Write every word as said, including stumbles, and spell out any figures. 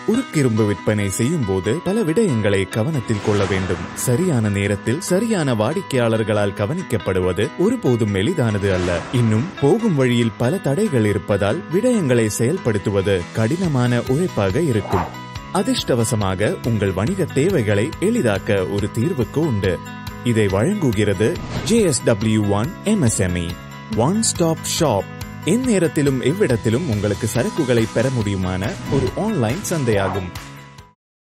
உருக்கிரும்பு விற்பனை செய்யும் போது பல விடயங்களை கவனத்தில் கொள்ள வேண்டும். சரியான நேரத்தில் சரியான வாடிக்கையாளர்களால் கவனிக்கப்படுவது ஒருபோதும் எளிதானது அல்ல. இன்னும் போகும் வழியில் பல தடைகள் இருப்பதால் விடயங்களை செயல்படுத்துவது கடினமான உழைப்பாக இருக்கும். அதிர்ஷ்டவசமாக உங்கள் வணிக தேவைகளை எளிதாக்க ஒரு தீர்வுக்கு உண்டு. இதை வழங்குகிறது J S W one M S M E one stop shop. எந்நேரத்திலும் எவ்விடத்திலும் உங்களுக்கு சரக்குகளை பெற முடியுமான ஒரு ஆன்லைன் சந்தையாகும்.